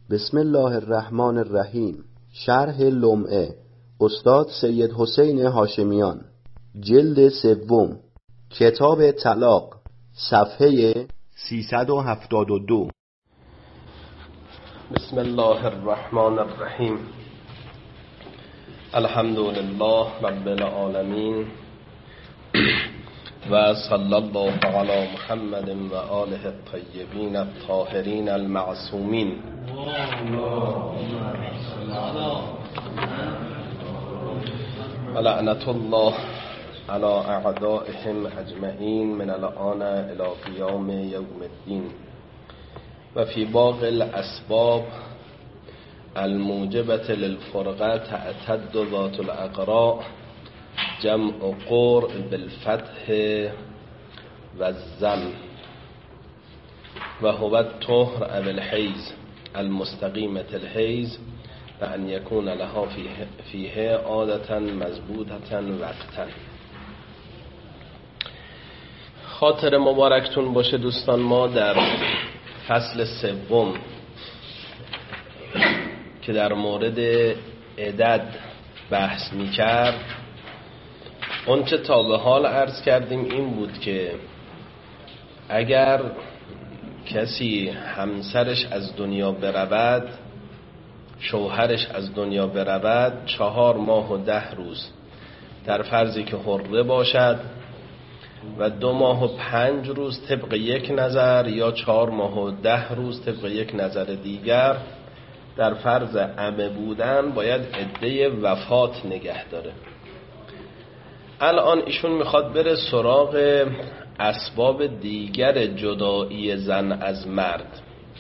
بسم الله الرحمن الرحیم. شرح لمعه استاد سید حسین هاشمیان، جلد سوم، کتاب طلاق، صفحه 372. بسم الله الرحمن الرحیم. الحمد لله رب العالمین و صلی الله علی محمد و آله الطیبین الطاهرین المعصومین. و لعنت الله علی اعدائهم اجمعین من الآن الی قیام یوم الدین. و فی باقی الاسباب الموجبة للفرقة تعتد ذات الأقراء جمع قرء بالفتح و الزم و هو الطهر او الحیز المستقیمة الحیز و ان یکون لها فیه عادة مضبوطة وقتا. خاطر مبارکتون باشه دوستان، ما در فصل سوم که در مورد عدد بحث می‌کرد، اون چه تا به حال عرض کردیم این بود که اگر کسی همسرش از دنیا برود، شوهرش از دنیا برود، 4 ماه و 10 روز در فرضی که حره باشد و 2 ماه و 5 روز طبق یک نظر یا 4 ماه و 10 روز طبق یک نظر دیگر در فرض عمه بودن باید عده وفات نگه داره. الان ایشون میخواد بره سراغ اسباب دیگر جدایی زن از مرد.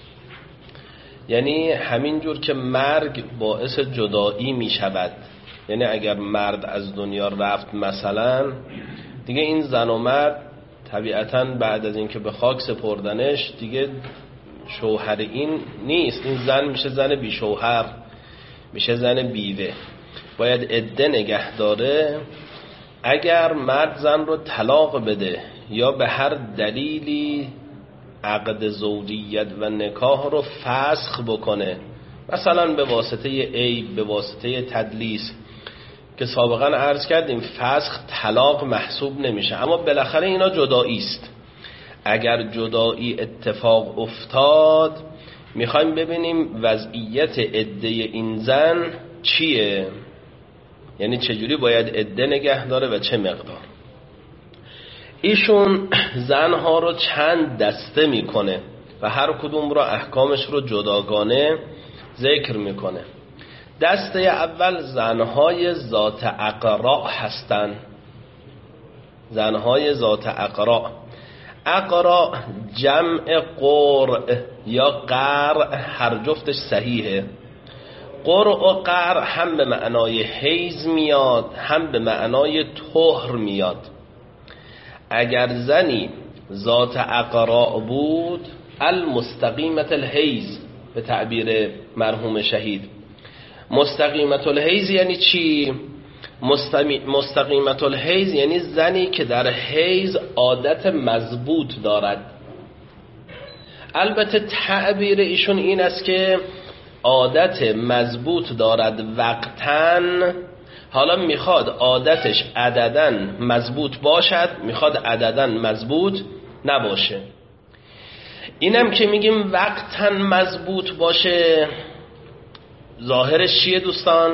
یعنی همین جور که مرگ باعث جدایی میشود، یعنی اگر مرد از دنیا رفت مثلا، دیگه این زن و مرد طبیعتاً بعد از اینکه به خاک سپردنش دیگه شوهر این نیست، این زن میشه زن بی شوهر، میشه زن بیوه، باید عده نگه داره. اگر مرد زن رو طلاق بده یا به هر دلیلی عقد زوجیت و نکاح رو فسخ بکنه، مثلا به واسطه عیب، به واسطه تدلیس، که سابقا عرض کردیم فسخ طلاق محسوب نمیشه، اما بالاخره اینا جدایی است. اگر جدایی اتفاق افتاد، میخوایم ببینیم وضعیت عده این زن چیه، یعنی چجوری باید عده نگه داره و چه مقدار. ایشون زنها رو چند دسته میکنه و هر کدوم رو احکامش رو جداگانه ذکر میکنه. دسته اول زنهای ذات اقراء هستن. زنهای ذات اقراء، اقراء جمع قرء یا قرء، هر جفتش صحیحه. قرء و قرء هم به معنای حیض میاد، هم به معنای طهر میاد. اگر زنی ذات اقراء بود، المستقیمة الحیض به تعبیر مرحوم شهید. مستقیمة الحیض یعنی چی؟ مستقیمة الحیض یعنی زنی که در حیض عادت مضبوط دارد. البته تعبیر ایشون این است که عادت مضبوط دارد وقتاً، حالا میخواد عادتش عدداً مضبوط باشد، میخواد عدداً مضبوط نباشه. اینم که میگیم وقتاً مضبوط باشه، ظاهرش چیه دوستان؟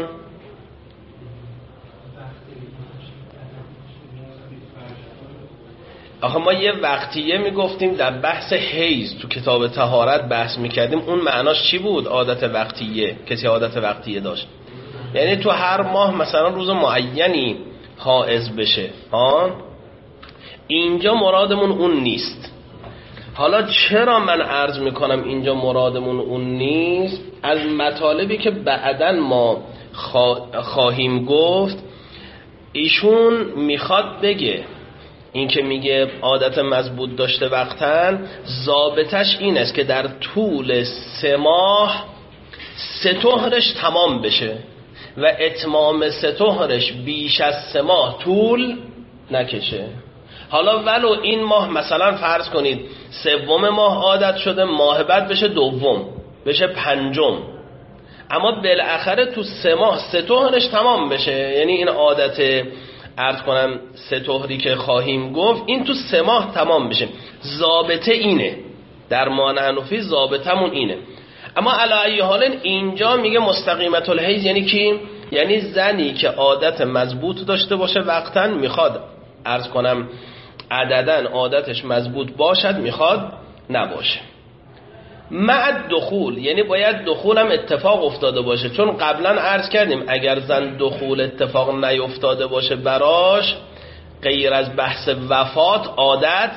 آخه ما یه وقتیه میگفتیم در بحث حیض تو کتاب طهارت بحث میکردیم، اون معناش چی بود؟ عادت وقتیه. کسی عادت وقتیه داشت یعنی تو هر ماه مثلا روز معینی حائض بشه. اینجا مرادمون اون نیست. حالا چرا من عرض میکنم اینجا مرادمون اون نیست؟ از مطالبی که بعداً ما خواهیم گفت، ایشون میخواد بگه این که میگه عادت مضبوط داشته وقتاً، ضابطش این است که در طول 3 ماه 3 طهرش تمام بشه و اتمام 3 طهرش بیش از 3 ماه طول نکشه. حالا ولو این ماه مثلا فرض کنید 3 ماه عادت شده، ماه بعد بشه 2، بشه 5، اما بالاخره تو 3 ماه 3 طهرش تمام بشه. یعنی این عادت عرض کنم 3 طهری که خواهیم گفت این تو 3 ماه تمام بشه. ضابطه اینه، در ما حنفی ضابطمون اینه. اما علی ای حال اینجا میگه مستقیمت الحیض یعنی کی؟ یعنی زنی که عادت مضبوط داشته باشه وقتاً، میخواد عرض کنم عددن عادتش مضبوط باشد، میخواد نباشه. مع دخول یعنی باید دخول هم اتفاق افتاده باشه، چون قبلا عرض کردیم اگر زن دخول اتفاق نیفتاده باشه براش غیر از بحث وفات عادت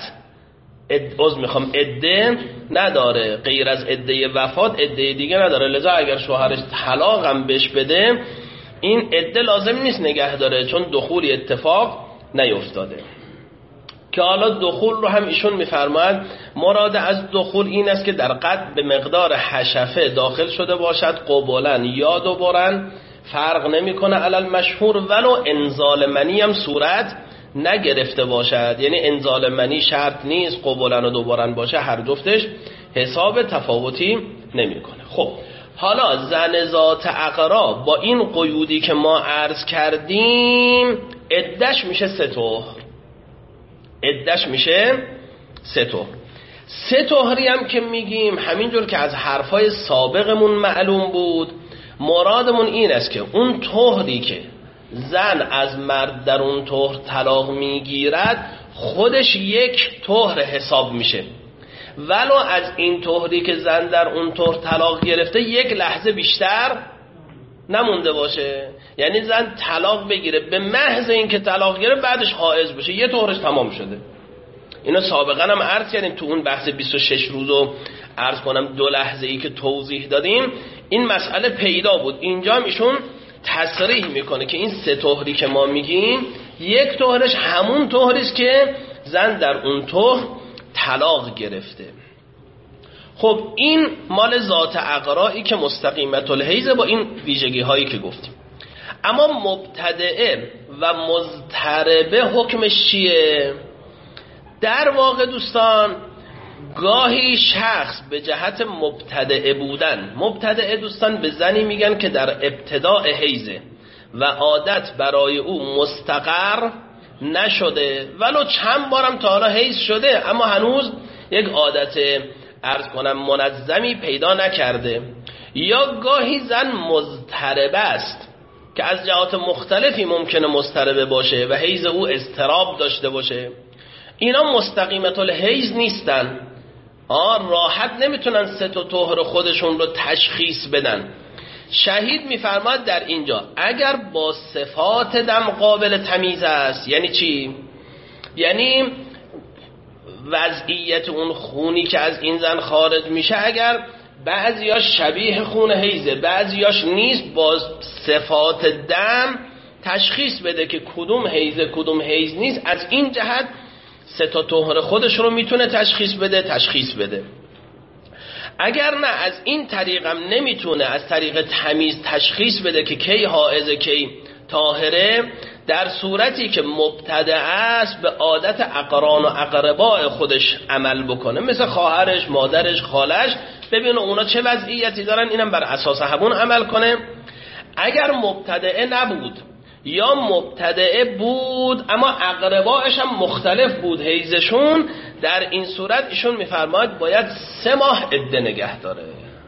عده نداره، غیر از عده وفات عده دیگه نداره. لذا اگر شوهرش طلاق هم بهش بده این عده لازم نیست نگه داره، چون دخولی اتفاق نیفتاده. که حالا دخول رو هم ایشون میفرماید مراد از دخول این است که در قد به مقدار حشفه داخل شده باشد، قبولا یا دوبارن فرق نمیکنه علل مشهور، ولو انزال منی هم صورت نگرفته باشد. یعنی انزال منی شرط نیست، قبولا و دوبارن باشه، هر جفتش حساب تفاوتی نمیکنه. خب حالا زن ذات عقرا با این قیودی که ما عرض کردیم عدش میشه 3 طهر، عدش میشه 3 طهر. 3 طهری هم که میگیم همینجور که از حرفای سابقمون معلوم بود، مرادمون این است که اون طهری که زن از مرد در اون طهر طلاق میگیرد خودش 1 طهر حساب میشه، ولو از این طهری که زن در اون طهر طلاق گرفته 1 لحظه بیشتر نمونده باشه. یعنی زن طلاق بگیره به محض این که طلاق گرفت بعدش حائض بشه، 1 طهرش تمام شده. اینا سابقا هم عرض کردیم تو اون بحث 26 روزو عرض کنم 2 لحظه ای که توضیح دادیم این مسئله پیدا بود. اینجا هم ایشون تصریح میکنه که این 3 طهری که ما میگیم 1 طهرش همون طهریست که زن در اون طهر طلاق گرفته. خب این مال ذات عقرایی که مستقیمت الحیض با این ویژگی هایی که گفتیم. اما مبتدعه و مضطربه حکمش چیه؟ در واقع دوستان گاهی شخص به جهت مبتدعه بودن، مبتدعه دوستان به زنی میگن که در ابتداء حیضه و عادت برای او مستقر نشده، ولو چند بارم تا حالا حیض شده اما هنوز یک عادت عرض کنم منظمی پیدا نکرده. یا گاهی زن مضطربه است که از جهات مختلفی ممکنه مضطربه باشه و حیض او اضطراب داشته باشه. اینا مستقیمت الحیض نیستن، راحت نمیتونن 3 طهر خودشون رو تشخیص بدن. شهید میفرماد در اینجا اگر با صفات دم قابل تمیز است. یعنی چی؟ یعنی وضعیت اون خونی که از این زن خارج میشه اگر بعضیاش شبیه خون حیضه بعضیاش نیست، با صفات دم تشخیص بده که کدوم حیضه کدوم حیض نیست. از این جهت 3 طهر خودش رو میتونه تشخیص بده. اگر نه از این طریقم نمیتونه از طریق تمیز تشخیص بده که کی حائضه کی طاهره، در صورتی که مبتدع است به عادت اقران و اقرباء خودش عمل بکنه، مثل خواهرش، مادرش، خالش، ببینه اونا چه وضعیتی دارن اینم بر اساس همون عمل کنه. اگر مبتدع نبود یا مبتدع بود اما اقرباءش هم مختلف بود حیضشون، در این صورت ایشون میفرماید باید 3 ماه عده نگه داره.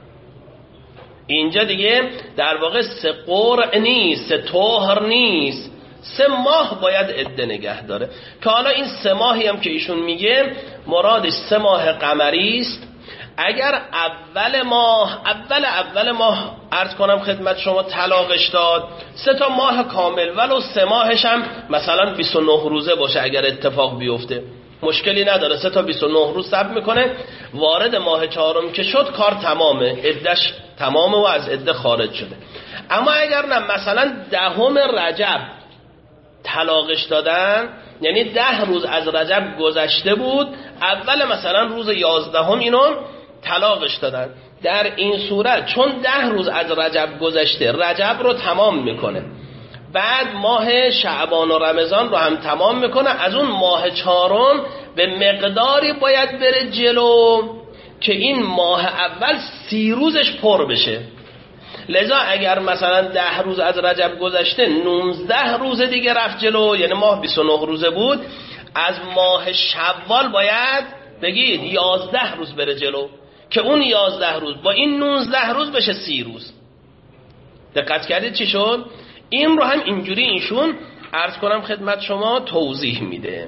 اینجا دیگه در واقع 3 قرع نیست، 3 طهر نیست، 3 ماه باید عده نگه داره. که حالا این 3 ماهی هم که ایشون میگه مرادش 3 ماه قمری است. اگر اول ماه عرض کنم خدمت شما طلاقش داد 3 ماه کامل، ولو 3 ماهش هم مثلا 29 روزه باشه اگر اتفاق بیفته مشکلی نداره، 3 تا 29 روز صبر میکنه، وارد ماه 4 که شد کار تمامه، عدش تمامه و از عده خارج شده. اما اگر نه مثلا 10 رجب طلاقش دادن، یعنی 10 روز از رجب گذشته بود، اول مثلا روز 11 اینو طلاقش دادن، در این صورت چون 10 روز از رجب گذشته رجب رو تمام میکنه، بعد ماه شعبان و رمضان رو هم تمام میکنه، از اون ماه 4 به مقداری باید بره جلو که این ماه اول 30 روزش پر بشه. لذا اگر مثلا 10 روز از رجب گذشته 19 روز دیگه رفت جلو، یعنی ماه 29 روزه بود، از ماه شوال باید بگید 11 روز بره جلو که اون 11 روز با این 19 روز بشه 30 روز. دقت کردید چی شد؟ این رو هم اینجوری ایشون عرض کنم خدمت شما توضیح میده.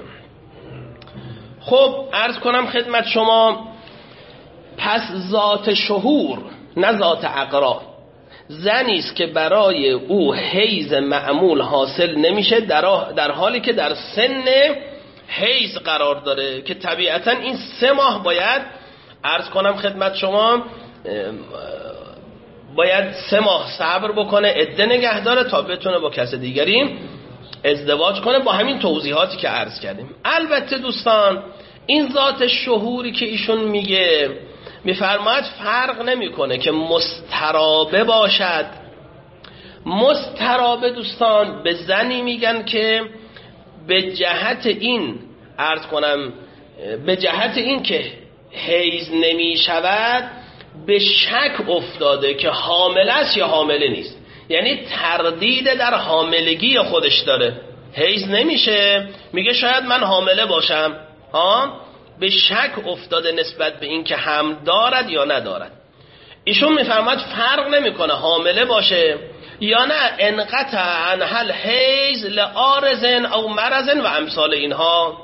خب عرض کنم خدمت شما، پس ذات شهور نه ذات عقرا، زنی است که برای او حیض معمول حاصل نمیشه در حالی که در سن حیض قرار داره، که طبیعتا این 3 ماه باید عرض کنم خدمت شما باید 3 ماه صبر بکنه، عده نگه داره تا بتونه با کس دیگری ازدواج کنه، با همین توضیحاتی که عرض کردیم. البته دوستان این ذات شهوری که ایشون میگه، میفرماید فرق نمیکنه که مسترابه باشد. مسترابه دوستان به زنی میگن که به جهت این عرض کنم به جهت این که حیض نمی شود به شک افتاده که حامل است یا حامله نیست، یعنی تردید در حاملگی خودش داره، حیض نمیشه میگه شاید من حامله باشم، به شک افتاده نسبت به این که حمل دارد یا ندارد. ایشون میفرماید فرق نمیکنه حامله باشه یا نه، انقطع عنها الحیض لعارض او مرض و امثال اینها.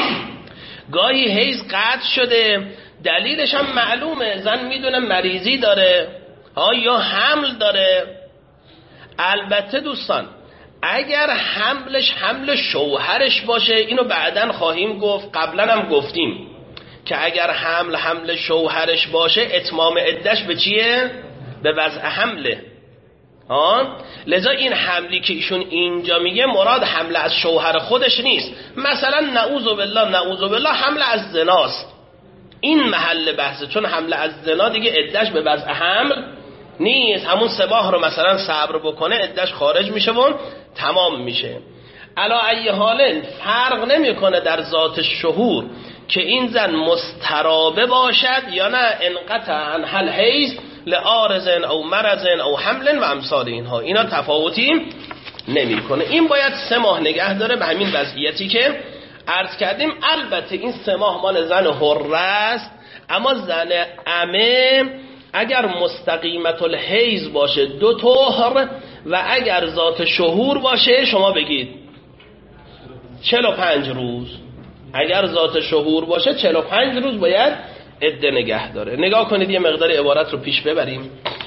گاهی حیض قطع شده، دلیلش هم معلومه، زن میدونه مریضی داره یا حمل داره. البته دوستان اگر حملش حمل شوهرش باشه، اینو بعداً خواهیم گفت، قبلا هم گفتیم که اگر حمل شوهرش باشه اتمام عدش به چیه؟ به وضع حمله. لذا این حملی که ایشون اینجا میگه مراد حمل از شوهر خودش نیست، مثلا نعوذ بالله حمل از زناست، این محل بحثه، چون حمل از زنا دیگه عدش به وضع حمل نیست، همون 3 ماه رو مثلا صبر بکنه عدش خارج میشه و تمام میشه. علا ای حال فرق نمیکنه در ذات شهور که این زن مسترابه باشد یا نه، انقطع عنها الحیض لعارض او مرض او حمل و امثال اینها، اینا تفاوتی نمیکنه. این باید 3 ماه نگه داره به همین وضعیتی که عرض کردیم. البته این 3 ماه مال زن حره است، اما زن عمه اگر مستقیمت الحیض باشه 2 طهر و اگر ذات شهور باشه شما بگید 45 روز. اگر ذات شهور باشه 45 روز باید عده نگه داره. نگاه کنید یه مقدار عبارت رو پیش ببریم.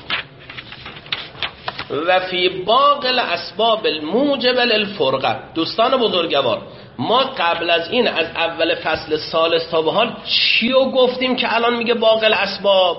و فی باقی الاسباب الموجب للفرقه. دوستان بزرگوار، ما قبل از این از اول فصل ثالث تا به حال چی رو گفتیم که الان میگه باقی الاسباب؟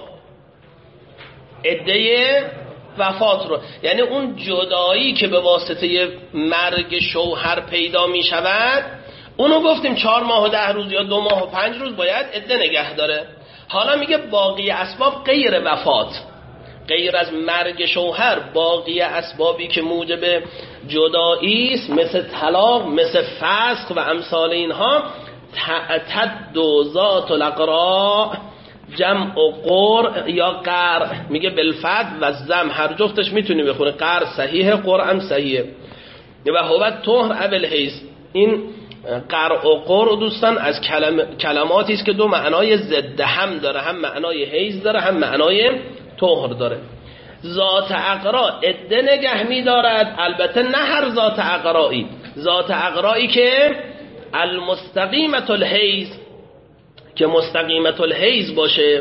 عده وفات رو، یعنی اون جدایی که به واسطه مرگ شوهر پیدا می شود، اونو گفتیم 4 ماه و 10 روز یا 2 ماه و 5 روز باید عده نگه داره. حالا میگه باقی اسباب غیر وفات، غیر از مرگ شوهر، باقی اسبابی که موجب جدایی است، مثل طلاق، مثل فسخ و امثال اینها، تعتد ذات الاقراء جمع قر یا قر، میگه بالفتح و زم، هر جفتش میتونی بخونه، قر صحیح، قرآن صحیح. و هو طهر اول حیض. این قر و قر دوستان از کلماتی است که 2 معنای ضد هم داره، هم معنای حیض داره هم معنای طهر داره. ذات عقرا عده نگه می‌دارد، البته نه هر ذات عقرایی، ذات عقرایی که المستقیمت الحیض، که مستقیمت الحیض باشه.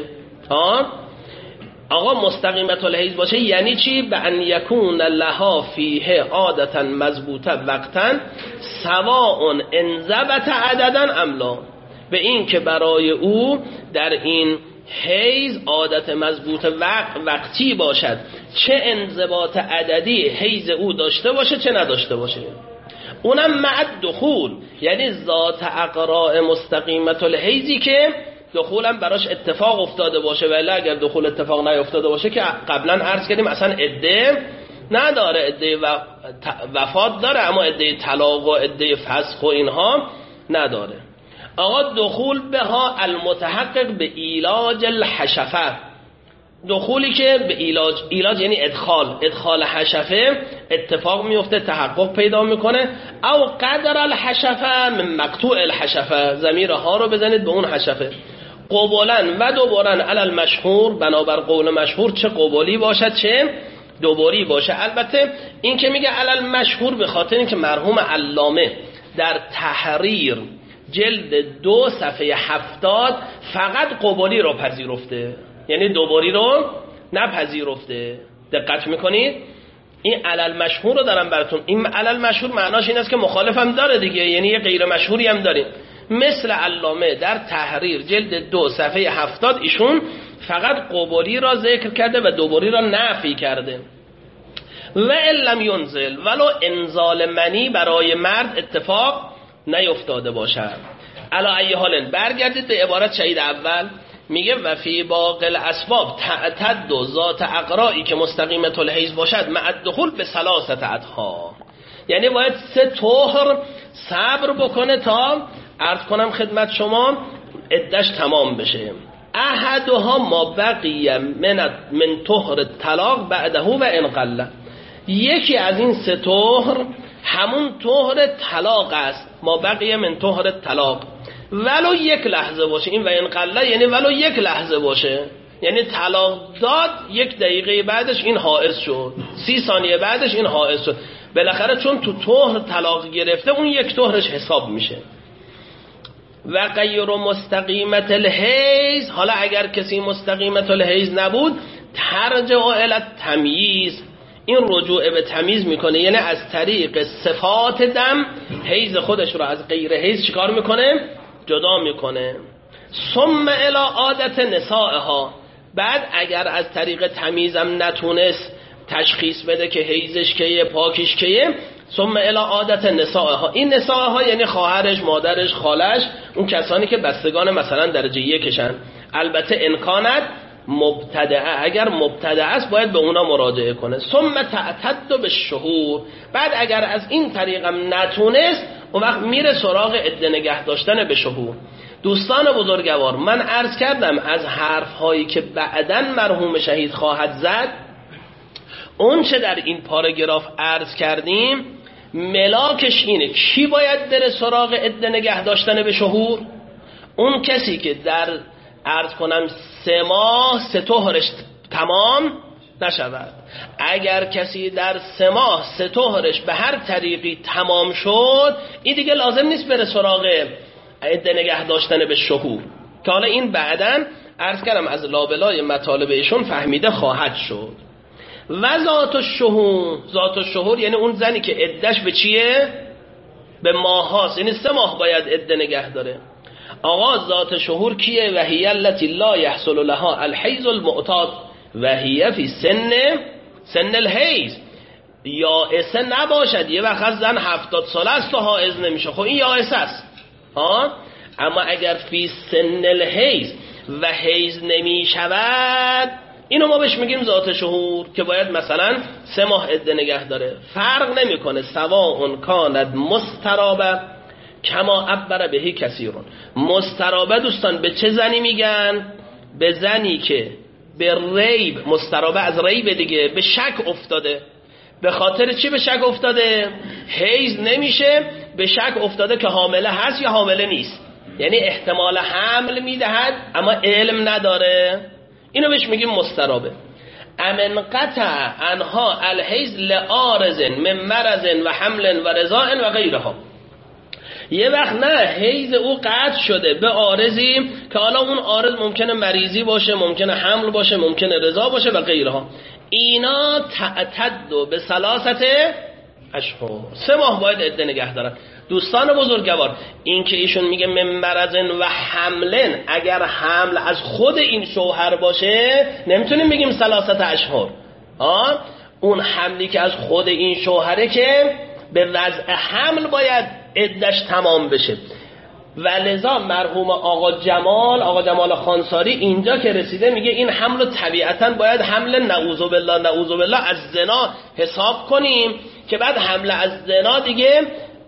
آقا مستقیمت الحیض باشه یعنی چی؟ به ان یکون لها فیه عادتا مضبوطه وقتا سواء انضبط عددا ام لا، به این که برای او در این حیض عادت مضبوط وقتی باشد، چه انضباط عددی حیض او داشته باشه چه نداشته باشه. اونم مع دخول، یعنی ذات عقراء مستقیمت الحیضی که دخولم براش اتفاق افتاده باشه، ولی اگر دخول اتفاق نیفتاده باشه که قبلا عرض کردیم اصلا عده نداره، عده وفات داره اما عده طلاق و عده فسخ و اینها نداره. آقا دخول بها المتحقق به ایلاج الحشفه، دخولی که به ایلاج یعنی ادخال حشفه اتفاق میفته، تحقق پیدا میکنه. او قدر الحشفه من مقطوع الحشفه، ضمیر ها رو بزنید به اون حشفه. قبولن و دوبارن علی المشهور، بنابر قول مشهور چه قبولی باشد چه دوباری باشه. البته این که میگه علی المشهور به خاطر اینکه مرحوم علامه در تحریر جلد 2 صفحه 70 فقط قبولی رو پذیرفته، یعنی دوباری رو نپذیرفته. دقت میکنید؟ این علل مشهور رو دارم براتون. این علل مشهور معناش این است که مخالف هم داره دیگه، یعنی یه غیر مشهوری هم داریم. مثل علامه در تحریر جلد 2 صفحه 70 ایشون فقط قبولی را ذکر کرده و دوباری را نفی کرده. و لم ینزل، ولو انزال منی برای مرد اتفاق نیفتاده باشد. علی ای حال برگردید به عبارت شهید اول، میگه و فی باقی الاسباب تعتد و ذات اقرائی که مستقیمه الحیض باشد مع الدخول به 3 اطهار، یعنی باید 3 طهر صبر بکنه تا عرض کنم خدمت شما عدش تمام بشه. احدها ما بقیه من طهر طلاق بعده و انقل، یکی از این 3 طهر همون طهر طلاق است، ما بقیه من طهر طلاق، ولو 1 لحظه باشه. این و انقل یعنی ولو 1 لحظه باشه، یعنی طلاق داد 1 دقیقه بعدش این حائض شد، 30 ثانیه بعدش این حائض شد، بالاخره چون تو طهر طلاق گرفته اون 1 طهرش حساب میشه. و غیر مستقیمت الحیض، حالا اگر کسی مستقیمت الحیض نبود ترجع الی التمییز، این رجوع به تمیز میکنه، یعنی از طریق صفات دم حیض خودش رو از غیر حیض چیکار میکنه؟ جدا میکنه. ثم الی عادت نسائها، بعد اگر از طریق تمیزم نتونست تشخیص بده که حیضش کیه پاکیش کیه، ثم الی عادت نسائها، این نسائها یعنی خواهرش، مادرش، خالش، اون کسانی که بستگان مثلا درجه 1شن. البته امکانات مبتدعه، اگر مبتدعه است باید به اونا مراجعه کنه. ثم تعتد بالشهور، بعد اگر از این طریقم نتونست اون وقت میره سراغ عده نگه داشتن به شهور. دوستان بزرگوار، من عرض کردم از حرفهایی که بعداً مرحوم شهید خواهد زد، اون چه در این پاراگراف عرض کردیم ملاکش اینه کی باید بره سراغ عده نگه داشتن به شهور؟ اون کسی که در عرض کنم 3 ماه 3 طهرش تمام نشود. اگر کسی در 3 ماه 3 طهرش به هر طریقی تمام شد، این دیگه لازم نیست بره سراغ عده نگه داشتن به شهور، که حالا این بعداً عرض کردم از لابلای مطالب ایشون فهمیده خواهد شد. و ذات الشهور، ذات الشهور یعنی اون زنی که عدش به چیه؟ به ماه هاست، یعنی 3 ماه باید عده نگه داره. آقا ذات شهور کیه؟ و هی التي لا يحصل لها الحیض المعتاد و هی فی سن الحیض، یائسه نباشد. یه وقت زن 70 ساله است و حائض نمیشه، خب این یائسه است. اما اگر فی سن الحیض و حیض نمیشود، اینو ما بهش میگیم ذات شهور، که باید مثلا 3 ماه عده نگه داره. فرق نمیکنه سواء کانت مسترابه کما عبر بهی کثیرون. مسترابه دوستان به چه زنی میگن؟ به زنی که به ریب، مسترابه از ریب دیگه، به شک افتاده. به خاطر چی به شک افتاده؟ حیض نمیشه، به شک افتاده که حامله هست یا حامله نیست، یعنی احتمال حمل میدهد اما علم نداره، اینو بهش میگیم مسترابه. امن قطع انها الحیض لعارض من مرض و حمل و رضاء و غیرها، یه وقت نه حیض او قطع شده به عارضی که حالا اون عارض ممکنه مریضی باشه، ممکنه حمل باشه، ممکنه رضا باشه و غیرها. اینا تعتد به 3 اشهر، 3 ماه باید عده نگه دارن. دوستان بزرگوار، این که ایشون میگه من مرض و حملن، اگر حمل از خود این شوهر باشه نمیتونیم بگیم 3 اشهر. اون حملی که از خود این شوهره که به وضع حمل باید عدش تمام بشه. و لذا مرحوم آقا جمال خانساری اینجا که رسیده میگه این حمل طبیعتاً باید حمل نعوذ بالله از زنا حساب کنیم، که بعد حمل از زنا دیگه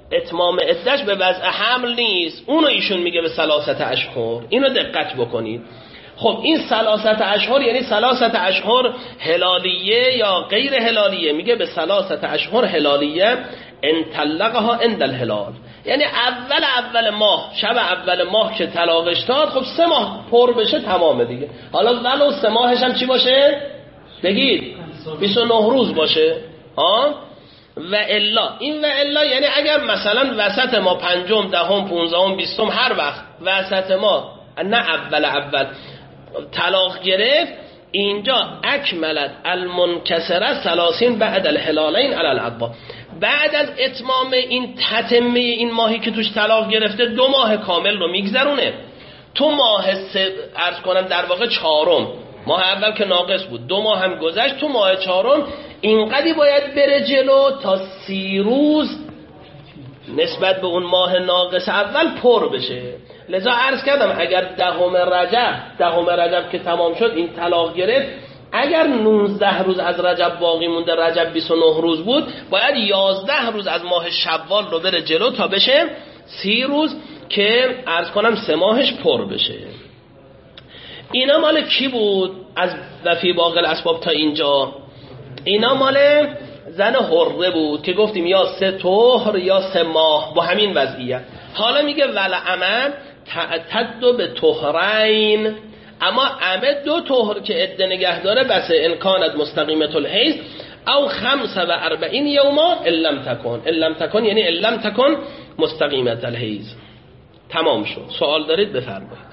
اتمام عدهش به وضع حمل نیست، اونو ایشون میگه به 3 اشهر. اینو دقت بکنید. خب این 3 اشهر یعنی 3 اشهر هلالیه یا غیر هلالیه؟ میگه به 3 اشهر هلالیه ان طلقها عند الهلال، یعنی اول ماه، شب اول ماه که طلاقش داد، خب 3 ماه پر بشه تمامه دیگه. حالا ولو 3 ماهش هم چی باشه؟ بگید 29 روز باشه. و الا، این و الا یعنی اگر مثلا وسط ما 5م 10م 15م 20م هر وقت وسط ما، نه اول طلاق گرفت، اینجا اکملت المنکسره 30 بعد الهلالین علی العضا، بعد از اتمام این تتمه این ماهی که توش طلاق گرفته 2 ماه کامل رو میگذرونه. تو ماه عرض کنم در واقع 4م، ماه اول که ناقص بود 2 ماه هم گذشت، تو ماه 4م اینقدی باید بره جلو تا 30 روز نسبت به اون ماه ناقص اول پر بشه. لذا عرض کردم اگر 10 رجب که تمام شد این طلاق گرفت، اگر 19 روز از رجب باقی مونده، رجب 29 روز بود، باید 11 روز از ماه شوال رو بره جلو تا بشه 30 روز که عرض کنم 3 ماهش پر بشه. اینا مال کی بود؟ از وفی باقی الاسباب تا اینجا اینا مال زن حره بود که گفتیم یا 3 طهر یا 3 ماه با همین وضعیت. حالا میگه ولعمه تعتد به طهرین، اما عمه 2 طهر که عده نگه داره بس ان کانت مستقیمه الحیض او 45 یوما ان لم تکن یعنی ان لم تکن مستقیمه الحیض. تمام شد. سوال دارید بفرمایید.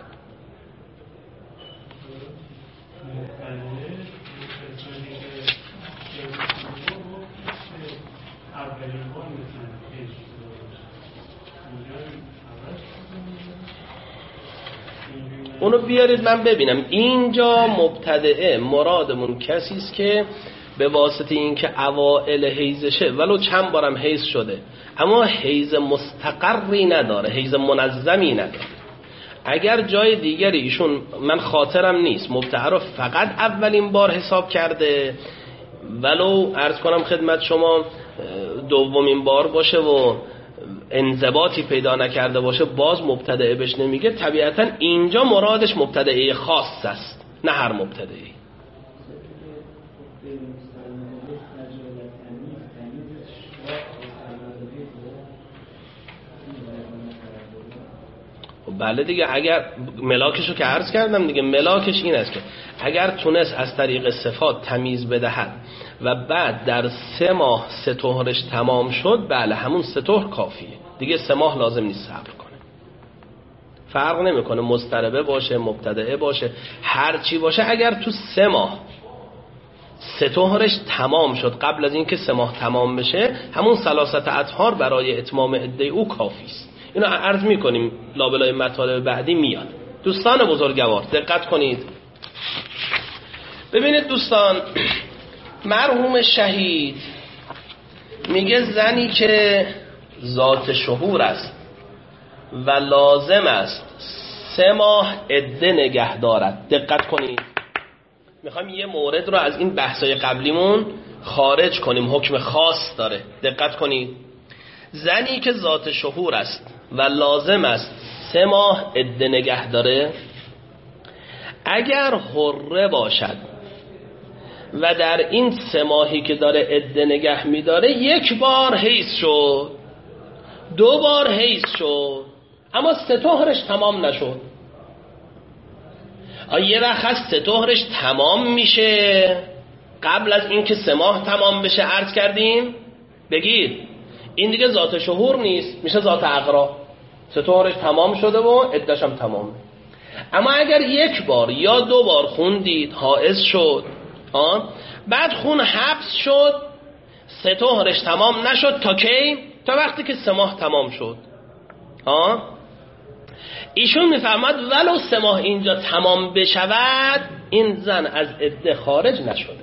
اونو بیارید من ببینم. اینجا مبتدعه مرادمون کسی است که به واسطه اینکه اوائل حیضشه ولو چند بارم حیض شده اما حیض مستقری نداره، حیض منظمی نداره. اگر جای دیگری ایشون من خاطرم نیست مبتدع رو فقط اولین بار حساب کرده، ولو عرض کنم خدمت شما دومین بار باشه و انضباطی پیدا نکرده باشه، باز مبتدعه بهش نمیگه. طبیعتا اینجا مرادش مبتدعه خاص است، نه هر مبتدعه. بله دیگه، اگر ملاکشو که عرض کردم دیگه، ملاکش این است که اگر تونست از طریق صفات تمیز بدهد و بعد در 3 ماه 3 طهرش تمام شد، بله همون 3 طهر کافیه دیگه. 3 ماه لازم نیست صبر کنه. فرق نمیکنه مضطربه باشه مبتدعه باشه هر چی باشه، اگر تو 3 ماه 3 طهرش تمام شد قبل از اینکه 3 ماه تمام بشه، همون 3 اطهار برای اتمام عده او کافی است. اینو عرض میکنیم لابلای مطالب بعدی میاد. دوستان بزرگوار دقت کنید. ببینید دوستان، مرحوم شهید میگه زنی که ذات شهور است و لازم است 3 ماه عده نگه دارد. دقت کنید، میخوایم یه مورد رو از این بحثای قبلیمون خارج کنیم، حکم خاص داره. دقت کنید، زنی که ذات شهور است و لازم است 3 ماه عده نگه داره، اگر حره باشد و در این 3 ماهی که داره عده نگه میداره 1 بار حیض شد، 2 بار حیض شد، اما 3 طهرش تمام نشد. یه وقت 3 طهرش تمام میشه قبل از اینکه 3 ماه تمام بشه، عرض کردیم بگید این دیگه ذات شهور نیست، میشه ذات اغرا. 3 طهرش تمام شده و عده‌ش هم تمامه. اما اگر 1 بار یا 2 بار خوندید حائض شد، بعد خون حبس شد، 3 طهرش تمام نشد تا کی؟ تا وقتی که 3 ماه تمام شد. ایشون میفهمد ولو 3 ماه اینجا تمام بشود این زن از عده خارج نشده.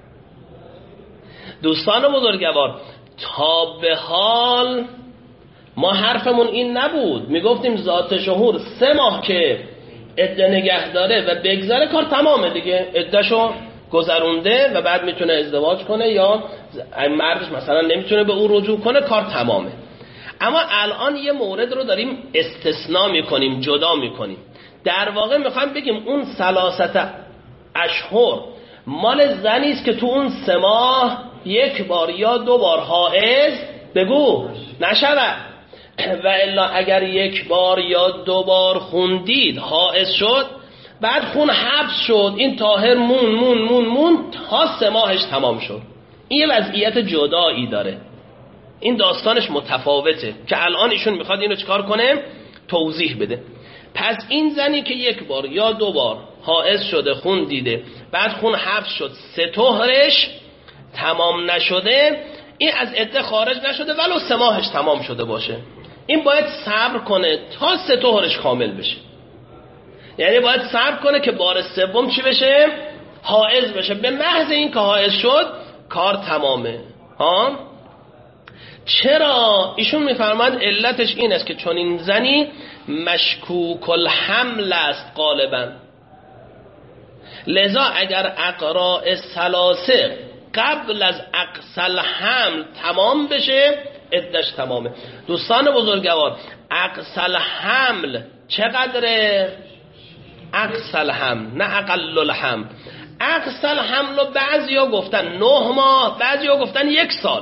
دوستان بزرگوار، تا به حال ما حرفمون این نبود، میگفتیم ذات شهور 3 ماه که عده نگه داره و بگذره کار تمامه دیگه، عدهشو گذرونده و بعد میتونه ازدواج کنه، یا مردش مثلا نمیتونه به او رجوع کنه، کار تمامه. اما الان یه مورد رو داریم استثناء میکنیم، جدا میکنیم. در واقع میخوایم بگیم اون 3 اشهر مال زنی است که تو اون 3 ماه 1 بار یا 2 بار حائض بگو نشود، و الا اگر 1 بار یا 2 بار خون دید حائض شد، بعد خون حبس شد، این طاهر مون تا 3 ماهش تمام شد. این یه وضعیت جدایی داره، این داستانش متفاوته که الان ایشون میخواد اینو چکار کنه؟ توضیح بده. پس این زنی که 1 بار یا 2 بار حائض شده، خون دیده، بعد خون حبس شد، 3 طهرش تمام نشده، این از عده خارج نشده ولو 3 ماهش تمام شده باشه، این باید صبر کنه تا 3 طهرش کامل بشه. یعنی باید صبر کنه که بار 3 چی بشه؟ حائض بشه. به محض این که حائض شد کار تمامه. چرا؟ ایشون میفرماد علتش این است که چون این زنی مشکوک الحمل است غالبا، لذا اگر اقراء 3 قبل از اقصی الحمل تمام بشه عدش تمامه. دوستان بزرگوار، اقصی الحمل چقدره؟ اقصی الحمل نه اقل الحمل. اقصی الحمل رو بعضیا گفتن 9 ماه، بعضیا گفتن 1 سال،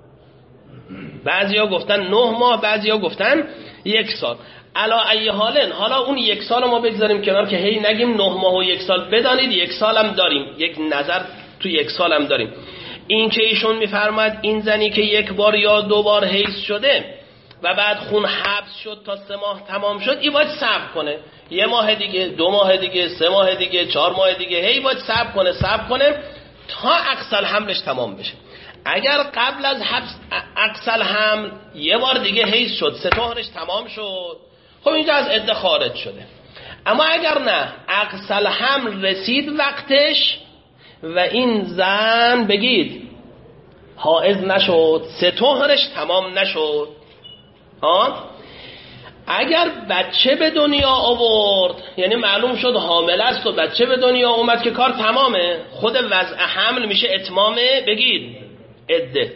بعضیا گفتن 9 ماه، بعضیا گفتن 1 سال. علا ای حالن، حالا اون 1 سال ما بگذاریم کنار که هی نگیم 9 ماه و 1 سال، بدانید 1 سال هم داریم، یک نظر تو 1 سال هم داریم. این که ایشون میفرماد این زنی که 1 بار یا 2 بار حیض شده و بعد خون حبس شد تا 3 ماه تمام شد، این باید صبر کنه، 1 ماه دیگه، 2 ماه دیگه، 3 ماه دیگه، 4 ماه دیگه، هی باید صبر کنه تا اقصی الحملش تمام بشه. اگر قبل از حبس اقصی الحمل 1 بار دیگه حیض شد، 3 طهرش تمام شد، خب اینجا از عده خارج شده. اما اگر نه اقصی الحمل رسید وقتش و این زن بگید حائض نشد، 3 طهرش تمام نشد، اگر بچه به دنیا آورد، یعنی معلوم شد حامل است و بچه به دنیا اومد، که کار تمامه، خود وضع حمل میشه اتمامه بگید عده.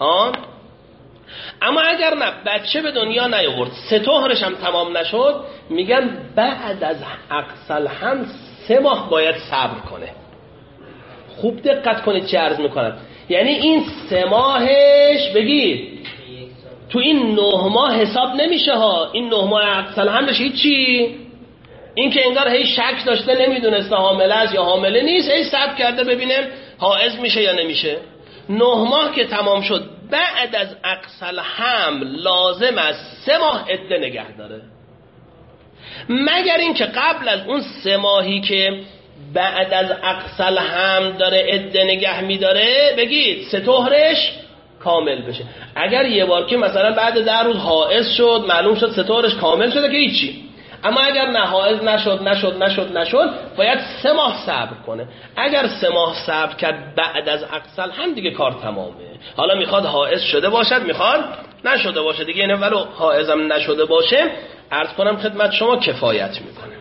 اما اگر نه بچه به دنیا نیاورد، 3 طهرش هم تمام نشد، میگن بعد از اقصی الحمل 3 ماه باید صبر کنه. خوب دقت کنید چه عرض میکنم، یعنی این 3 ماهش بگید تو این 9 ماه حساب نمیشه ها. این 9 ماه اقصی الحملش هیچی، این که انگار هی شک داشته نمیدونسته حامله است یا حامله نیست، هی صبر کرده ببینه حائض میشه یا نمیشه. 9 ماه که تمام شد، بعد از اقصی الحمل لازم است 3 ماه عده نگه داره، مگر این که قبل از اون 3 ماهی که بعد از اقصی الحمل داره عده نگه میداره بگید 3 طهرش کامل بشه. اگر 1 بار که مثلا بعد 10 روز حائض شد، معلوم شد 3 طهرش کامل شده که هیچی. اما اگر نه حائض نشد باید 3 ماه صبر کنه. اگر 3 ماه صبر کرد بعد از اقصی الحمل دیگه کار تمامه. حالا میخواد حائض شده باشد، میخواد نشده باشه دیگه، یعنی ولو حائضم نشده باشه عرض کنم خدمت شما کفایت میکنه.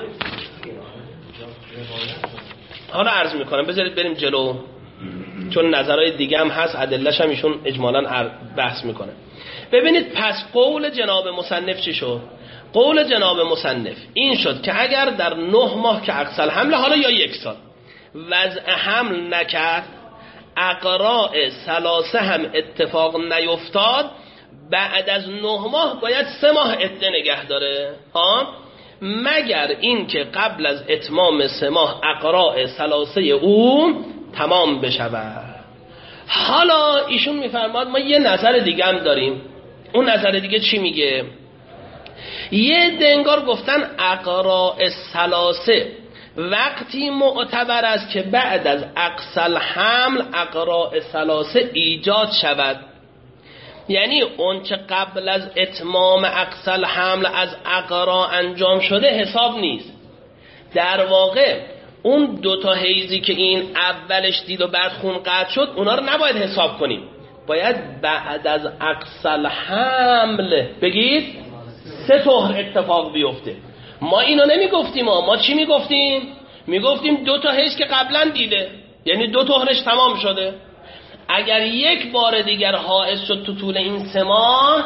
حالا عرض میکنم بذارید بریم جلو، چون نظرهای دیگه هم هست، ادله‌ش هم ایشون اجمالاً بحث میکنه. ببینید پس قول جناب مصنف چی شد؟ قول جناب مصنف این شد که اگر در 9 ماه که اقصی الحمل، حالا یا 1 سال وضع حمل نکرد، اقراء 3 هم اتفاق نیفتاد، بعد از 9 ماه باید 3 ماه عده نگه داره، مگر این که قبل از اتمام 3 ماه اقراء 3 او تمام بشود. حالا ایشون میفرماد ما یه نظر دیگه هم داریم. اون نظر دیگه چی میگه؟ یه دنگار گفتن اقراء 3 وقتی معتبر است که بعد از اقصی الحمل اقراء 3 ایجاد شود، یعنی اون چه قبل از اتمام اقصی الحمل از اقراء انجام شده حساب نیست. در واقع اون 2 حیضی که این اولش دید و بعد خون قطع شد، اونا رو نباید حساب کنیم، باید بعد از اقصی الحمل بگید 3 طهر اتفاق بیفته. ما اینو نمیگفتیم، ما چی میگفتیم؟ میگفتیم 2 حیض که قبلا دیده، یعنی 2 طهرش تمام شده، اگر 1 بار دیگر حائض شد تو طول این 3 ماه،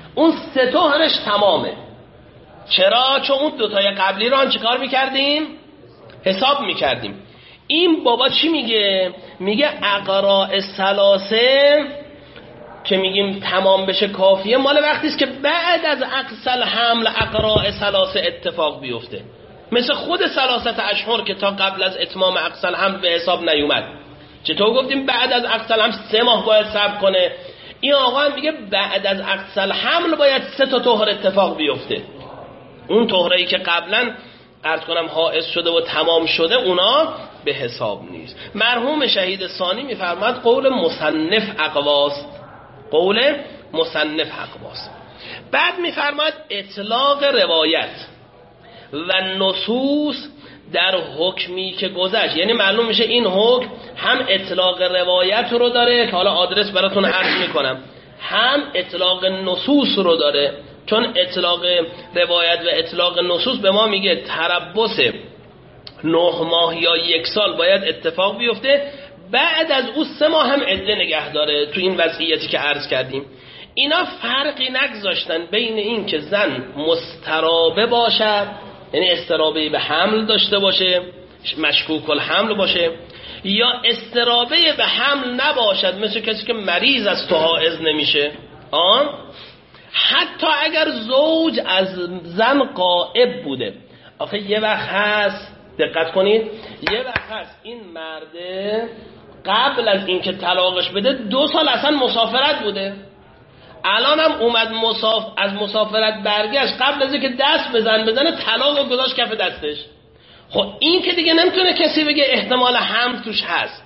اون 3 طهرش تمامه. چرا؟ چون اون 2 تای قبلی رو چیکار میکردیم؟ حساب میکردیم. این بابا چی میگه؟ میگه اقراء ثلاثه که میگیم تمام بشه کافیه، مال وقتی است که بعد از اقصى حمل اقراء ثلاثه اتفاق بیفته. مثل خود 3 اشهر که تا قبل از اتمام اقصى حمل به حساب نیومد. چطور گفتیم بعد از اقصى حمل 3 ماه باید صبر کنه؟ این آقا هم میگه بعد از اقصى حمل باید 3 تا طهر اتفاق بیفته. اون طهرایی که قبلا عرض کنم حائض شده و تمام شده اونا به حساب نیست. مرحوم شهید ثانی میفرماد قول مصنف اقواست. قول مصنف اقواست. بعد میفرماد اطلاق روایت و نصوص در حکمی که گذشت، یعنی معلوم میشه این حکم هم اطلاق روایت رو داره که حالا آدرس براتون عرض میکنم، هم اطلاق نصوص رو داره. چون اطلاق روایت و اطلاق نصوص به ما میگه تربص 9 ماه یا 1 سال باید اتفاق بیفته، بعد از او 3 ماه هم عده نگه داره. تو این وضعیتی که عرض کردیم اینا فرقی نگذاشتن بین این که زن مسترابه باشد، یعنی استرابه به حمل داشته باشه، مشکوک الحمل باشه، یا استرابه به حمل نباشد، مثل کسی که مریض از تو حائض نمیشه. حتی اگر زوج از زن غائب بوده. آخه یه وقت هست، دقت کنید، یه وقت هست این مرده قبل از اینکه طلاقش بده 2 سال اصلا مسافرت بوده، الان هم اومد از مسافرت برگشت، قبل از اینکه دست بزنه طلاق رو گذاشت کف دستش. خب این که دیگه نمیتونه کسی بگه احتمال حمل توش هست.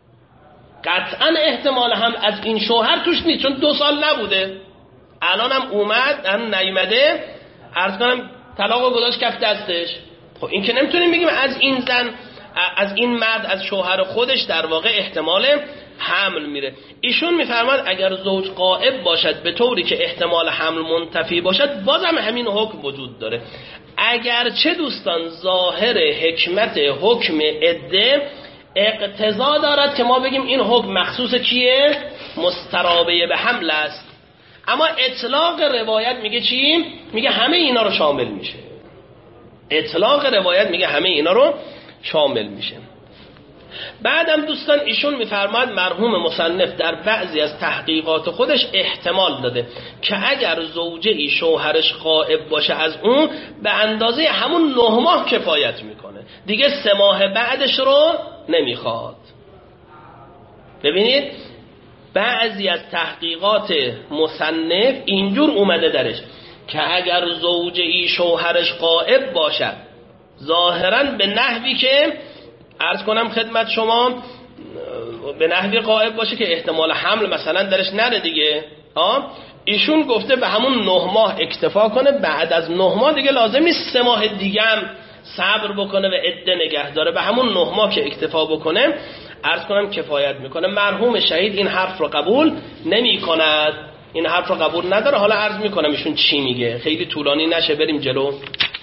قطعا احتمال حمل از این شوهر توش نیست، چون 2 سال نبوده، الان هم اومد هم نیومده، عرض کنم طلاق رو گذاشت کف دستش. خب این که نمیتونیم بگیم از این زن، از این مرد، از شوهر خودش در واقع احتمال حمل میره. ایشون میفرماد اگر زوج غائب باشد به طوری که احتمال حمل منتفی باشد، بازم همین حکم وجود داره. اگرچه دوستان ظاهر حکمت حکم عده اقتضا دارد که ما بگیم این حکم مخصوص کیه؟ مسترابه به حمل است، اما اطلاق روایت میگه چی؟ میگه همه اینا رو شامل میشه. اطلاق روایت میگه همه اینا رو شامل میشه. بعدم دوستان ایشون میفرماد مرحوم مصنف در بعضی از تحقیقات خودش احتمال داده که اگر زوجه ای شوهرش غائب باشه از اون به اندازه همون 9 ماه کفایت میکنه، دیگه 3 ماه بعدش رو نمیخواد. ببینید بعضی از تحقیقات مصنف اینجور اومده درش که اگر زوجه ای شوهرش غائب باشد ظاهراً به نحوی که عرض کنم خدمت شما، به نحوی غائب باشه که احتمال حمل مثلا درش نره دیگه، ایشون گفته به همون 9 ماه اکتفا کنه، بعد از 9 ماه دیگه لازم نیست 3 ماه دیگه هم صبر بکنه و عده نگه داره، به همون 9 ماه که اکتفا بکنه عرض کنم کفایت میکنه. مرحوم شهید این حرف رو قبول نمی کند، این حرف رو قبول نداره. حالا عرض میکنم ایشون چی میگه، خیلی طولانی نشه، بریم جلو.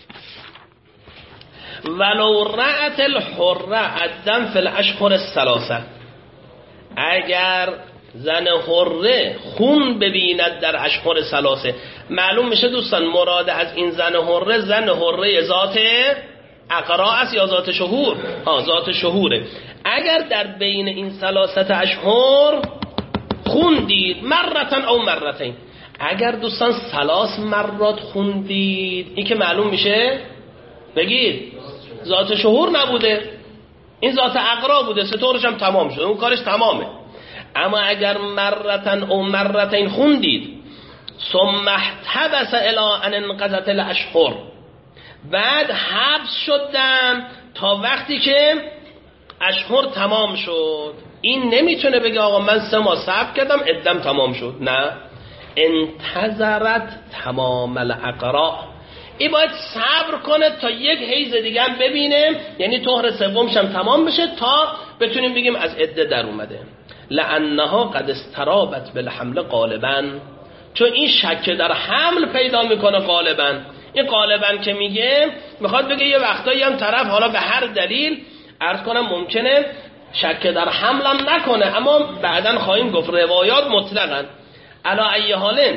ولو رأت الحره الدم فی الاشهر الثلاثه، اگر زن حره خون ببیند در اشهر ثلاثه، معلوم میشه دوستان مراد از این زن حره ذات اقراء است یا ذات شهور؟ ذات شهوره. اگر در بین این 3 اشهر خون دید مرتن او مرتین، اگر دوستان 3 مرات خون دید، این که معلوم میشه بگید ذات شهور نبوده، این ذات اقراء بوده، 3 طهرش هم تمام شد، اون کارش تمامه. اما اگر مرتن او مرتین خون دید ثم احتبس الی ان انقضت الاشهر، بعد حبس شدم تا وقتی که اشهر تمام شد، این نمیتونه بگه آقا من 3 ماه صبر کردم عدم تمام شد، نه، انتظرت تمام الاقراء، این باید صبر کنه تا یک حیض دیگه هم ببینه، یعنی طهر سومش هم تمام بشه تا بتونیم بگیم از عده در اومده. لانها قد استرابت بالحمل غالبا، چون این شک در حمل پیدا میکنه غالبا. این غالبا که میگه میخواد بگه یه وقتایی هم طرف حالا به هر دلیل عرض کنم ممکنه شک در حمل هم نکنه، اما بعدن خواهیم گفت روایات مطلقاً. علی ای حالن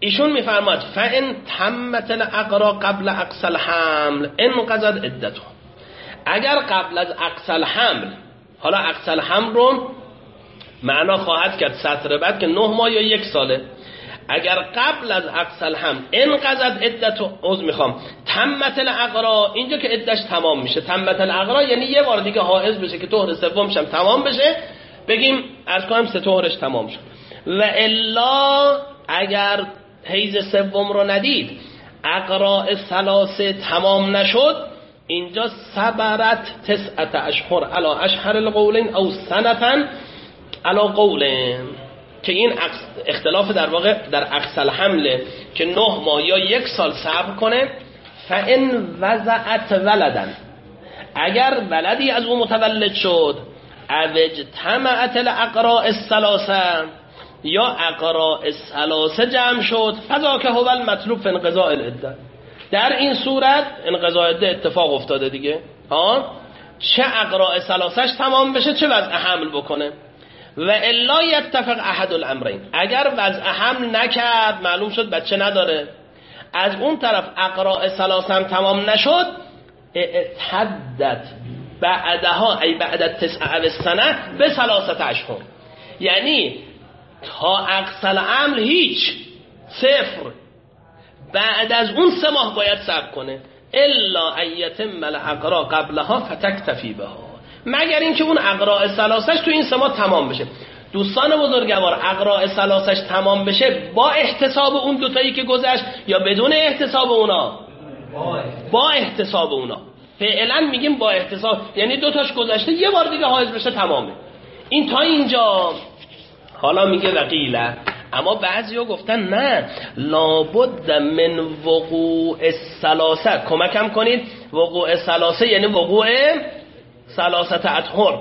ایشون میفرماد فان تمت الاقرا قبل اقصى الحمل انقضت عدته. اگر قبل از اقصى الحمل، حالا اقصى الحمل رو معنا خواهد کرد سطر بعد که 9 ماه یا 1 ساله. اگر قبل از اقصى الحمل انقضت عدته، تمت الاقرا، اینجا که عدتش تمام میشه. تمت الاقرا یعنی یه بار دیگه حائض بشه که طهر سومش هم تمام بشه، بگیم عرض کنم 3 طهرش تمام شد. و الا اگر حیض سوم رو ندید، اقراء ثلاثه تمام نشد، اینجا صبرت 9 اشهر علی اشهر القولین او سنتن علی قولین، که این اختلاف در واقع در اقصى الحمل که 9 ماه یا 1 سال صبر کنه. فان وضعت ولدن، اگر ولدی از او متولد شد، اجتمعت الاقراء الثلاثه، یا اقراء الثلاثه جمع شد، فذاک هو المطلوب فی انقضاء العده. در این صورت انقضاء العده اتفاق افتاده دیگه. چه اقراء ثلاثهش تمام بشه، چه وضع حمل بکنه. و الا یتفق احد الامرین، اگر وضع حمل نکرد، معلوم شد بچه نداره، از اون طرف اقراء ثلاثه هم تمام نشد، اعتدت بعدها ای بعد 9 سنه به 3 اشهر، یعنی تا اقصى الحمل هیچ، 0. بعد از اون 3 ماه باید صبر کنه. الا ایتم الاقراء قبلها فتکتفی بها، مگر اینکه اون اقراء ثلاثهش تو این 3 ماه تمام بشه. دوستان بزرگوار، اقراء ثلاثهش تمام بشه با احتساب اون دوتایی که گذشت یا بدون احتساب اونا؟ با احتساب اونا. فعلا میگیم با احتساب، یعنی 2 تاش گذشته، یه بار دیگه حائض بشه تمامه. این تا اینجا. حالا میگه وقیله، اما بعضیا گفتن نه، لابد من وقوع الثلاثه، کمکم کنید، وقوع الثلاثه یعنی وقوع 3 اشهر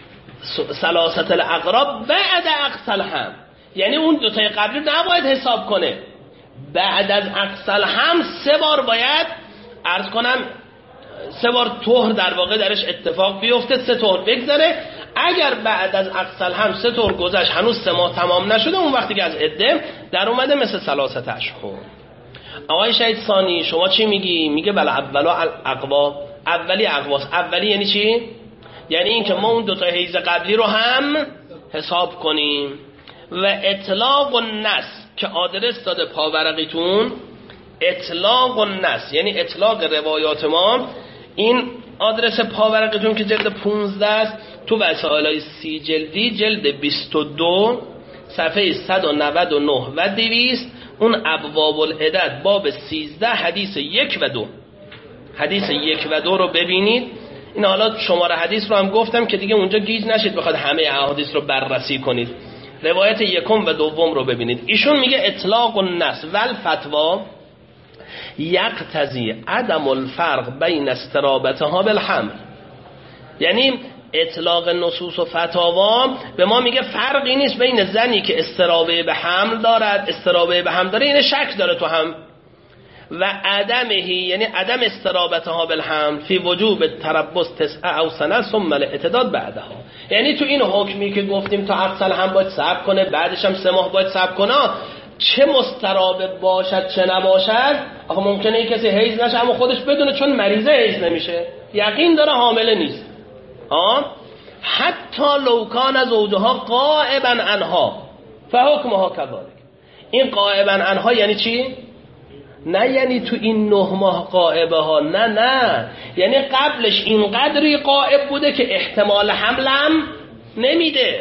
3 الاقراب بعد اقصى الحمل، یعنی اون دوتای قبلی نباید حساب کنه. بعد از اقصى الحمل 3 بار باید عرض کنم 3 بار طهر در واقع درش اتفاق بیفته، 3 طهر بگذره. اگر بعد از اقصى الحمل 3 طهر گذشت، هنوز 3 ماه تمام نشده، اون وقتی که از عده در اومده مثل 3 اشهر. آقای شهید ثانی شما چی میگی؟ میگه بله اولو اقوا، اولی اقواست. اولی یعنی چی؟ یعنی این که ما اون 2 تا حیض قبلی رو هم حساب کنیم. و اطلاق النص که آدرس داده پاورقیتون، اطلاق النص یعنی اطلاق روایات ما، این آدرس پاورقیتون که جلد 15 است، تو وسائل 30 جلدی، جلد 22 صفحه 199 و 200، اون ابواب العدد باب 13 حدیث 1 و 2، حدیث 1 و 2 رو ببینید. این حالا شماره حدیث رو هم گفتم که دیگه اونجا گیج نشید بخواد همه احادیث رو بررسی کنید. روایت 1 و 2 رو ببینید. ایشون میگه اطلاق النص والفتوا یقتضی عدم الفرق بین استرابتها بالحمل، یعنی اطلاق نصوص و فتاوا به ما میگه فرقی نیست بین زنی که استرابه به حمل دارد، استرابه به حمل داره، این شک داره تو هم، و عدمهی یعنی عدم استرابتها بالحمل فی وجوب تربص 9 او سنه ثم الاعتداد بعدها. یعنی تو این حکمی که گفتیم تا اقصى الحمل باید صبر کنه، بعدش هم 3 ماه باید صبر کنه، چه مسترابه باشد چه نباشد. آخه ممکنه یک کسی حیض نشه اما خودش بدونه چون مریضه حیض نمیشه، یقین داره حامله نیست. حتی لو کان زوجها غائبا عنها فحکمها کذالک. این غائبا عنها یعنی چی؟ نه یعنی تو این 9 ماه غائبه ها، نه یعنی قبلش اینقدری غائب بوده که احتمال حملم نمیده.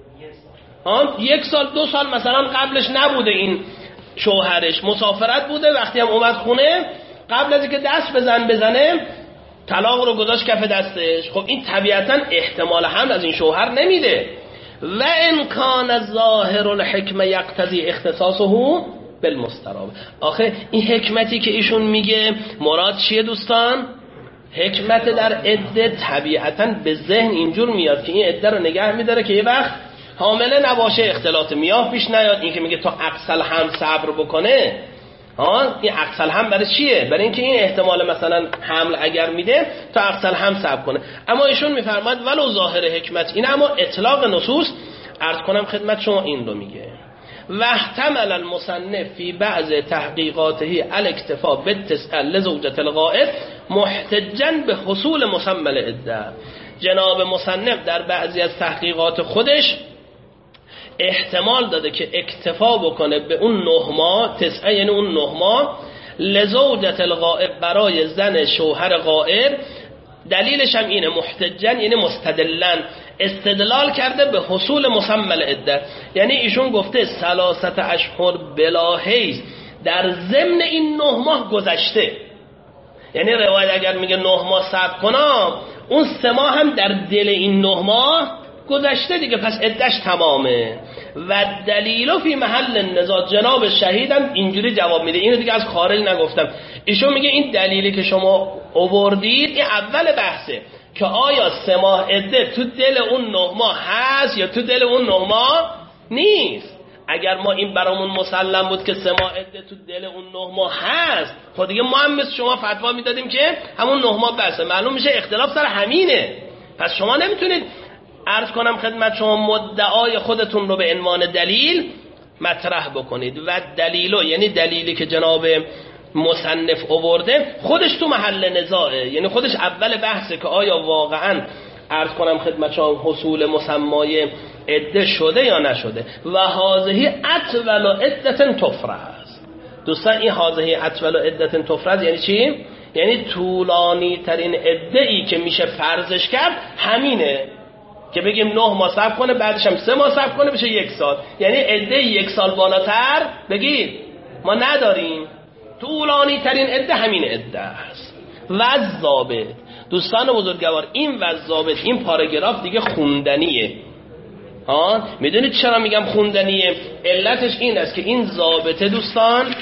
1 سال 2 سال مثلا قبلش نبوده، این شوهرش مسافرت بوده، وقتی هم اومد خونه قبل از اینکه دست بزنه طلاق رو گذاشت کف دستش. خب این طبیعتا احتمال حمل از این شوهر نمیده. و ان کان ظاهر الحکمه یقتضی اختصاصه بالمستراب. آخه این حکمتی که ایشون میگه مراد چیه دوستان؟ حکمت در عده طبیعتا به ذهن اینجور میاد که این عده رو نگه میداره که یه وقت حامله نباشه، اختلاط میاه پیش نیاد. این که میگه تا اقصى الحمل صبر بکنه، این اقصى الحمل برای چیه؟ برای اینکه این احتمال مثلا حمل اگر میده تا اقصى الحمل صبر کنه. اما ایشون میفرماد ولو ظاهر حکمت این، اما اطلاق نصوص عرض کنم خدمت شما این رو میگه. و احتمل المصنف فی بعض تحقیقاته الاکتفا بالتسع لزوجة الغائب محتجا به حصول مسمى العده. جناب مصنف در بعضی از تحقیقات خودش احتمال داده که اکتفا بکنه به اون 9 ماه، تسعه یعنی اون 9 ماه، لزوجة الغائب برای زن شوهر غائب. دلیلش هم اینه، محتجن یعنی مستدلن، استدلال کرده به حصول مسمى العده. یعنی ایشون گفته 3 اشهر بلا حیض در ضمن این 9 ماه گذشته. یعنی روایت اگر میگه 9 ماه صبر کنم، اون 3 ماه هم در دل این 9 ماه گذشته دیگه، پس عدش تمامه. و دلیل فی محل النزاع، جناب شهیدم اینجوری جواب میده، اینو دیگه از خارج نگفتم. ایشون میگه این دلیلی که شما آوردید این اول بحثه که آیا 3 ماه عده تو دل اون 9 ماه هست یا تو دل اون 9 ماه نیست. اگر ما این برامون مسلم بود که 3 ماه عده تو دل اون 9 ماه هست، خب دیگه ما هم مثل شما فتوا میدادیم که همون 9 ماه بسه. معلوم میشه اختلاف سر همینه. پس شما نمیتونید عرض کنم خدمت شما مدعای خودتون رو به عنوان دلیل مطرح بکنید. و دلیلو یعنی دلیلی که جناب مصنف آورده خودش تو محل نزاعه، یعنی خودش اول بحثه که آیا واقعا عرض کنم خدمت شما حصول مسمای عده شده یا نشده. و هذه اطول عدة تفرض. دوستان این هذه اطول عدة تفرض یعنی چی؟ یعنی طولانی ترین عده ای که میشه فرضش کرد همینه که بگیم 9 ماه صبر کنه، بعدش هم 3 ماه صبر کنه بشه 1 سال. یعنی عده 1 سال بالاتر بگید ما نداریم. طولانی ترین عده همین عده است. و ضابط دوستان بزرگوار، این و ضابط این پاراگراف دیگه خوندنیه. میدونید چرا میگم خوندنیه؟ علتش این است که این ضابطه دوستان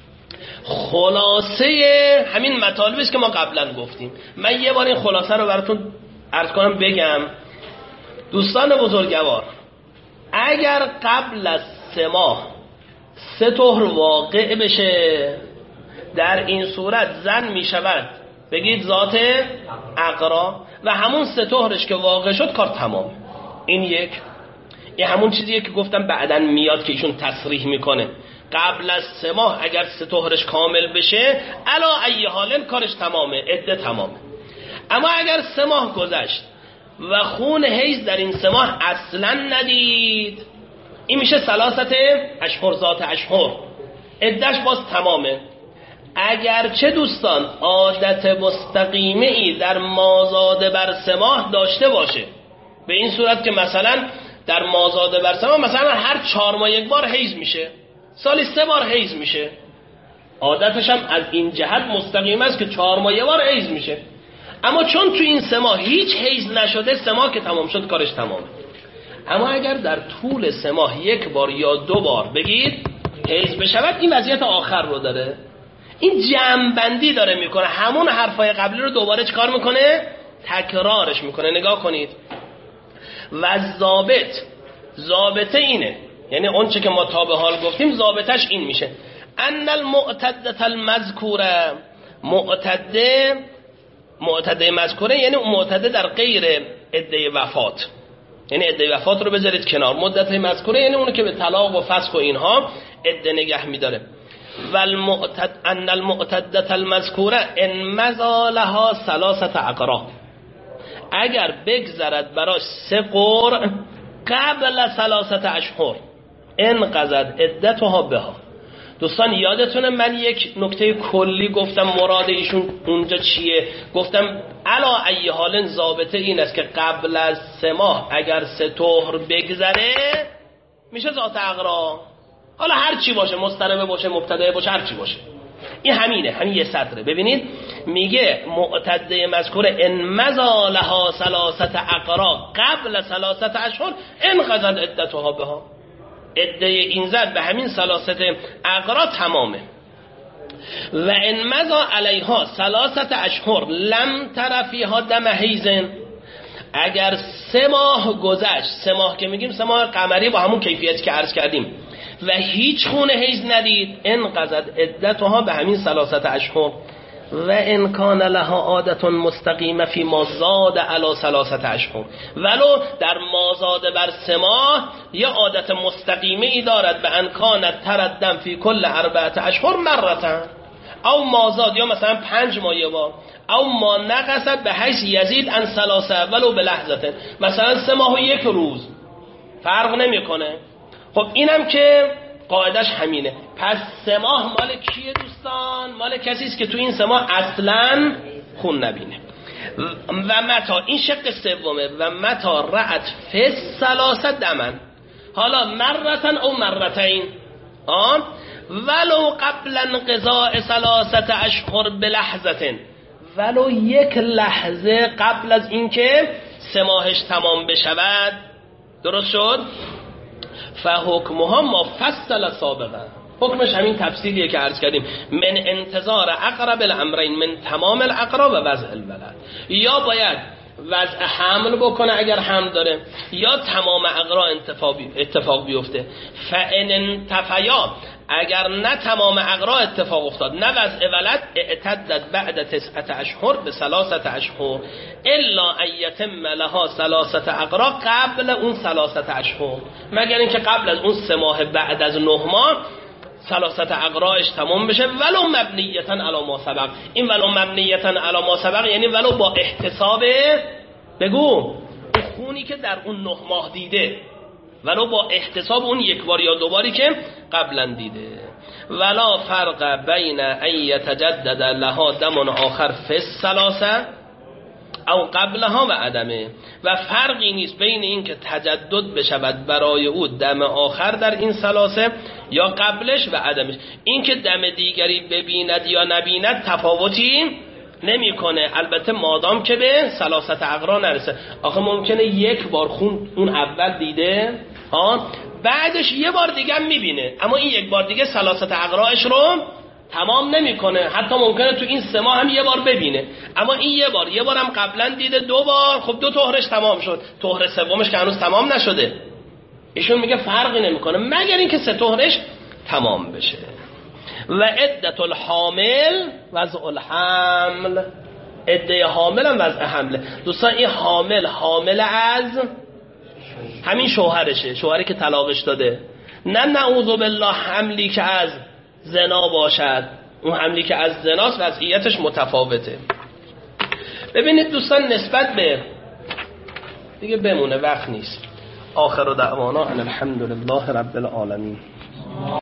خلاصه همین مطالبی است که ما قبلا گفتیم. من یه بار این خلاصه رو براتون عرض کنم بگم. دوستان بزرگوار، اگر قبل از 3 ماه 3 طهر واقع بشه، در این صورت زن می شود بگید ذات عقرا و همون 3 طهرش که واقع شد کار تمام. این همون چیزیه که گفتم بعدن میاد که ایشون تصریح میکنه. قبل از 3 ماه اگر 3 طهرش کامل بشه علا ای حالن کارش تمامه، عده تمامه. اما اگر 3 ماه گذشت و خون حیض در این 3 ماه اصلا ندید، این میشه 3 اشهر ذات اشهر، عدش باز تمامه. اگرچه دوستان عادت مستقیمه ای در مازاده بر 3 ماه داشته باشه، به این صورت که مثلا در مازاده بر 3 ماه مثلا هر 4 ماه 1 بار حیض میشه، سالی 3 بار حیض میشه، عادتش هم از این جهت مستقیم است که 4 ماه 1 بار حیض میشه. اما چون تو این 3 ماه هیچ حیض نشده، 3 ماه که تمام شد کارش تمامه. اما اگر در طول 3 ماه 1 بار یا 2 بار بگید حیض بشود، این وضعیت آخر رو داره. این جمع‌بندی داره میکنه، همون حرفای قبلی رو دوباره چکار میکنه؟ تکرارش میکنه. نگاه کنید. و ضابطه اینه، یعنی اون چه که ما تا به حال گفتیم ضابطش این میشه: ان المعتده المذکوره، معتده مذکوره یعنی معتده در غیر عده وفات، یعنی عده وفات رو بذارید کنار. مدت مذکوره یعنی اون که به طلاق و فسخ و اینها عده نگه میداره. و ان المعتده المذکوره ان مضى لها 3 اقرا، اگر بگذرد براش 3 قرء قبل 3 اشهر انقضت عدتها بها. دوستان یادتونه من یک نکته کلی گفتم مراد ایشون اونجا چیه؟ گفتم علا ای حال ضابطه این است که قبل از 3 ماه اگر 3 طهر بگذره میشه ذات عقرا. حالا هر چی باشه، مضطربه باشه، مبتدعه باشه، هر چی باشه، این همینه، همین یه سطره. ببینید میگه معتده مذکوره ان مضى لها 3 اقرا قبل 3 اشهر انقضت عدتها بها، عده این زن به همین 3 اقرا تمامه. و ان مضى علیها 3 اشهر لم تر فیها دم حیض، اگر 3 ماه گذشت، 3 ماه که میگیم 3 ماه قمری با همون کیفیتی که عرض کردیم، و هیچ خون حیض ندید، انقضت عدتها به همین 3 اشهر. و ان کان لها عادت مستقیمه فی ما زاد علی 3 اشهر، ولو در مازاد بر 3 ماه یه عادت مستقیمه ای دارد به ان کانت تردم فی کل 4 اشهر مرتن او مازاد، یا مثلا 5 ماه یه بار، او ما نقصد به حیث یزید ان 3 ولو به لحظه، مثلا 3 ماه و 1 روز فرق نمیکنه. خب اینم که قاعدش همینه. پس 3 ماه مال کیه دوستان؟ مال کسی است که تو این 3 ماه اصلا خون نبینه. و متا، این شق سومه، و متا رأت فی 3 دمن، حالا مرتن او مرتین، ولو قبل انقضاء 3 اشهر بلحظه، ولو 1 لحظه قبل از اینکه 3 ماهش تمام بشود. درست شد؟ فحکمها ما فصل سابقا، حکمش همین تفصیلیه که عرض کردیم، من انتظار اقرب الامرین من تمام الاقرا و وضع الولد، یا باید وضع حمل بکنه اگر حمل داره، یا تمام اقرا اتفاق بیفته. فان انتفیا، اگر نه تمام اقرا اتفاق افتاد نه وضع ولد، اعتدت بعد 9 اشهر به 3 اشهر الا ان یتم لها 3 اقرا قبل اون 3 اشهر، مگر اینکه قبل از اون 3 ماه بعد از 9 ماه 3 اقراش تمام بشه، ولو مبنیتا علی ما سبق. این ولو مبنیتا علی ما سبق یعنی ولو با احتساب، بگو اون خونی که در اون 9 ماه دیده، ولو با احتساب اون 1 بار یا 2 باری که قبلا دیده. ولا فرق بین ان یتجدد لها دم آخر فی 3 او قبلها و عدمه، و فرقی نیست بین این که تجدد بشود برای او دم آخر در این 3 یا قبلش و عدمش. این که دم دیگری ببیند یا نبیند تفاوتی نمیکنه، البته مادام که به 3 اقرا نرسه. آخه ممکنه 1 بار خون اون اول دیده، بعدش 1 بار دیگه هم میبینه، اما این 1 بار دیگه 3 اقراش رو تمام نمیکنه. حتی ممکنه تو این 3 ماه هم 1 بار ببینه، اما این 1 بار هم قبلا دیده 2 بار، خب 2 طهرش تمام شد، طهر سومش که هنوز تمام نشده. ایشون میگه فرقی نمیکنه مگر اینکه 3 طهرش تمام بشه. و عدت الحامل وضع الحمل، عده حامل هم وضع حمله. دوستان این حامل از همین شوهرشه، شوهری که طلاقش داده، نه نعوذ بالله حملی که از زنا باشد. اون حملی که از زناست وضعیتش متفاوته. ببینید دوستان نسبت به دیگه بمونه وقت نیست. آخر دعوانا ان الحمد لله رب العالمین.